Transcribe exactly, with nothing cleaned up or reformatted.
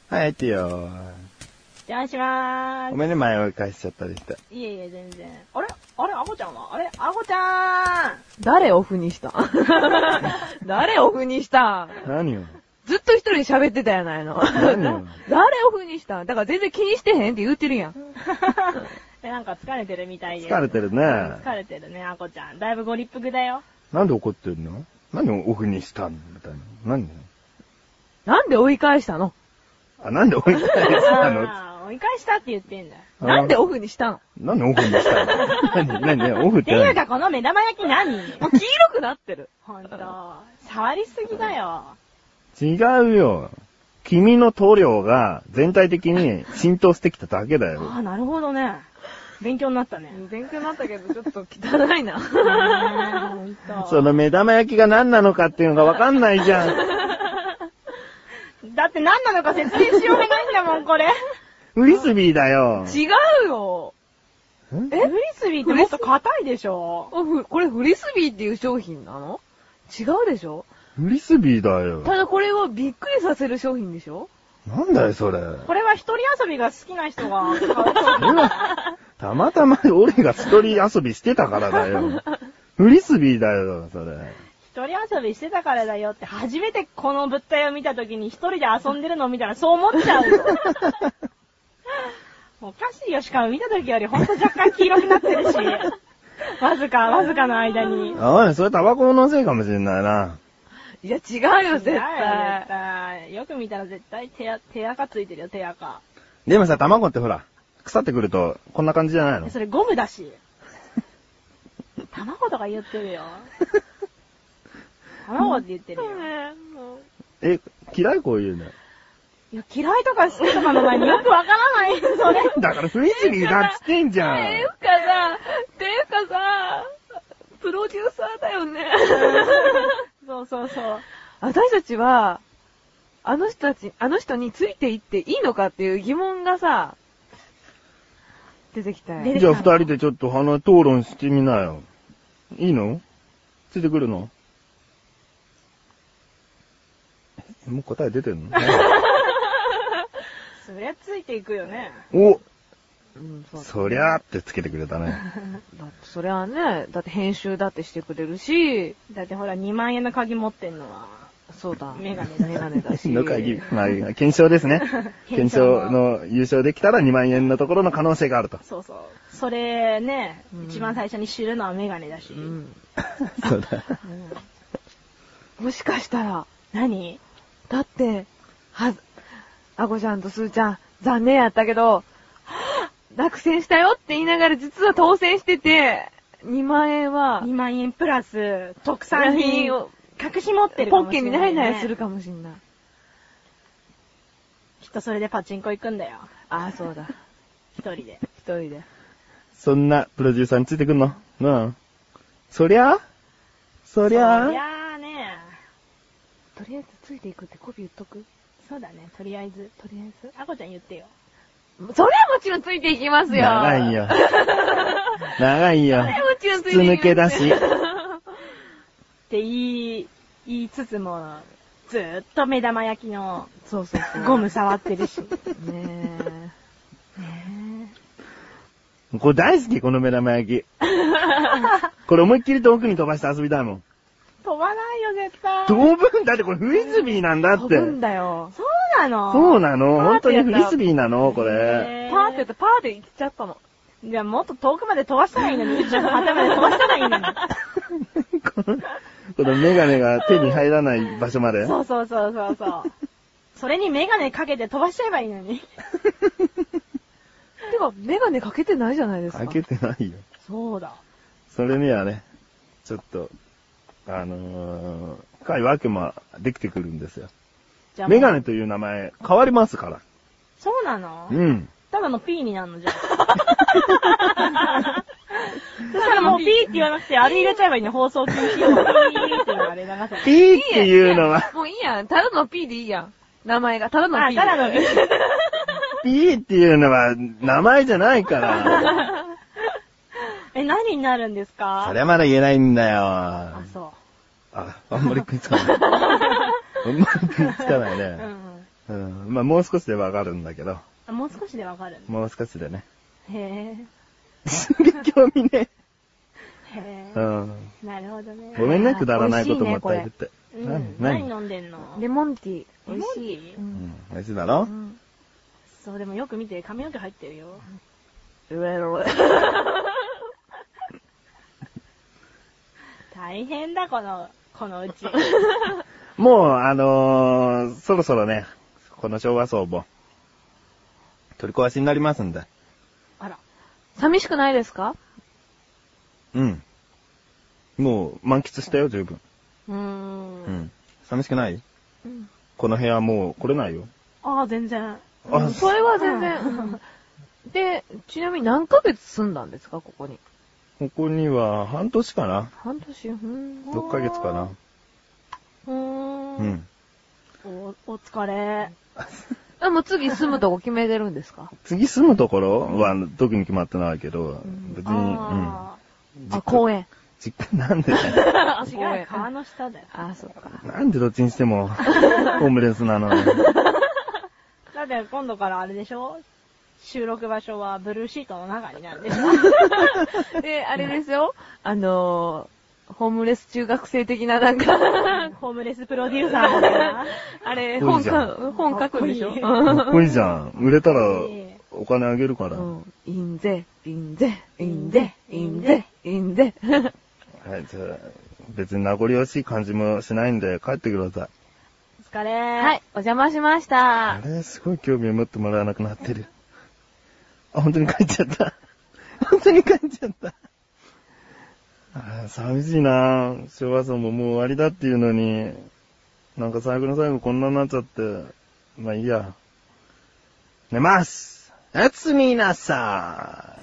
はい、入ってよ。 お邪魔しまーす。 ごめんね、前追い返しちゃったりして。 いえいえ、全然。あれあれ、あこちゃんはあれあこちゃん誰オフにした誰オフにした何よ。 ずっと一人で喋ってたやないの。 何よ。 誰オフにしただから全然気にしてへんって言ってるやん。 え、なんか疲れてるみたいで。 疲れてるね。 疲れてるね、あこちゃん。だいぶご立腹だよ。 なんで怒ってんの？何をオフにしたんみたいな。何？ なんで追い返したの？ あ、なんで追い返したの？ あー追い返したって言ってんだ。 なんでオフにしたの？ なんでオフにしたの？何何オフっってていうかこの目玉焼き何？ もう黄色くなってる。 ほんと。触りすぎだよ。 違うよ。君の塗料が全体的に浸透してきただけだよ。 ああ、なるほどね。勉強になったね。 勉強になったけどちょっと汚いな。 ほんと。 その目玉焼きが何なのかっていうのがわかんないじゃん。 だって何なのか説明しようがないんだもん、これ。 フリスビーだよ。 違うよ。 えフリスビーってもっと硬いでしょ？ これフリスビーっていう商品なの？違うでしょ？ フリスビーだよ。 ただこれはびっくりさせる商品でしょ？ なんだよそれ。 これは一人遊びが好きな人が買う商品。 たまたま俺が一人遊びしてたからだよ。フリスビーだよ、それ。 一人遊びしてたからだよって初めてこの物体を見た時に一人で遊んでるのを見たらそう思っちゃうよ。おかしいよ、しかも見た時よりほんと若干黄色くなってるし。わずか、わずかの間に。 おい、それタバコのせいかもしれないな。 いや違うよ、絶絶対。 対。よく見たら絶対手あ、手垢ついてるよ、手垢。 でもさ、卵ってほら、腐ってくるとこんな感じじゃないの？ それゴムだし。卵とか言ってるよ。卵って言ってるよ。 え、嫌いこういうの。 いや、嫌いとか好きとかの前によくわからない、それ。 だからフリスビーだっつってんじゃん。 ていうかさ、ていうかさ、プロデューサーだよね。 そうそうそう。 私たちは、あの人たち、あの人についていっていいのかっていう疑問がさ、出てきたよ。 じゃあ二人でちょっと鼻討論してみなよ。いいの？ついてくるの？もう答え出てんの？ そりゃついていくよね。 お、 うん、そうそりゃーってつけてくれたね。 だってそれはね、だって編集だってしてくれるし、 だってほらにまんえんの鍵持ってんのは、 そうだ、 メガネだメガネだし。 の鍵、まあ、検証ですね。検証の優勝できたらにまんえんのところの可能性があると。 そうそう。それね、 うん一番最初に知るのはメガネだし。 うん。 そうだ。 もしかしたら、 何？ だって、は、あこちゃんとすーちゃん、残念やったけど、落選したよって言いながら実は当選してて、にまんえんは、 にまんえんプラス特産品を隠し持ってるかポッケにもしれない、ね。 ないないするかもしんない。 きっとそれでパチンコ行くんだよ。 ああ、そうだ。 一人で。 一人で。 そんなプロデューサーについてくんの？なあ。そりゃそりゃそりゃあね。 とりあえずついていくってコピー言っとく？ そうだね、とりあえず。 とりあえず。 あこちゃん言ってよ。 それはもちろんついていきますよ。 長いよ。長いよ。 それはもちろんつい筒ていきます。 抜けだし。 って言い、言いつつも、ずーっと目玉焼きのそうそうそう。 ゴム触ってるし。 ねえ。 ねこれ大好き、この目玉焼き。これ思いっきり遠くに飛ばして遊びたいもん。 飛ばないよ、絶対。 飛ぶんだって、これフリスビーなんだって。 飛ぶんだよ。 そうなの？ そうなの？ パー本当ってやったらにフリスビーなのこれ。 へーパーってやったらパーって行っちゃったの。 じゃあもっと遠くまで飛ばしたらいいのに、宇宙の果てまで飛ばしたらいいのに。 この、このメガネが手に入らない場所まで。 そうそうそうそうそう。それにメガネかけて飛ばしちゃえばいいのに。 てか、メガネかけてないじゃないですか。 開けてないよ。 そうだ。 それにはね、ちょっと、あのー、深いわけもできてくるんですよ。 じゃあもうメガネという名前変わりますから。 そうなの？ うん。 ただの P になるのじゃあ。そしたらもう P って言わなくて、あれ入れちゃえばいいの、放送禁止用。P っていうのがあれ流せば。 ピーっていうのは、 もういいやん。ただの P でいいやん。名前が。ただのあ、 P。 ただの P。 ピーっていうのは名前じゃないから。 え、何になるんですか？ それはまだ言えないんだよ。 あ、そう。 あ、あんまり食いつかない。あんまり食いつかないね。 うんうん。 うん。まあもう少しでわかるんだけど。 あ、もう少しでわかる。 もう少しでね。 へすげえ興味ね。 ぇー。へうぇん。 ー。なるほどね。 ごめんね、くだらないことも美味しいね伝えてって。 うん。 何何飲んでんの？ レモンティー。 レモンティーう。 うんん。美味しいだろ、 うんそう、でもよく見て、髪の毛入ってるよ。 うわうわ大変だ、この、このうち。 もう、あのー、そろそろね、この昭和倉庫、取り壊しになりますんで。 あら。 寂しくないですか？ うん。もう、満喫したよ、十分。 うーん。 うん。寂しくない？ うんこの部屋もう来れないよ。 ああ、全然。 あ、 それは全然。うんで、ちなみに何ヶ月住んだんですか、ここに。 ここには半年かな。 半年、うん。 ろっかげつかな。 うーん。 うん。 お、お疲れ。 あ、もう次住むとこ決めてるんですか？ 次住むところは特に決まってないけど、 ん別に、うん。 ああ、公園。 実家なんで、 あ。 公園違う、川の下だよ。 あ、そっか。 なんでどっちにしても、ホームレスなのに。 だって今度からあれでしょ？収録場所はブルーシートの中になるでしょ？ で、あれですよ。あのー、ホームレス中学生的ななんか、 ホームレスプロデューサーみたいな。 あれ、本かっこいいじゃんか、本書くんでしょ？ かっこいいかっこいいじゃん。売れたらいいお金あげるから。 うん。いいんぜ、いいんぜ、いいんぜ、いいんぜ、いいんぜ。 はい、じゃあ、別に名残惜しい感じもしないんで帰ってください。 お疲れ。 はい、お邪魔しましたあ。れ、すごい興味を持ってもらわなくなってる。あ、本当に帰っちゃった。本当に帰っちゃった。あー、寂しいな。昭和村ももう終わりだっていうのに、なんか最後の最後こんなになっちゃって。まあいいや。寝ます。おやすみなさい。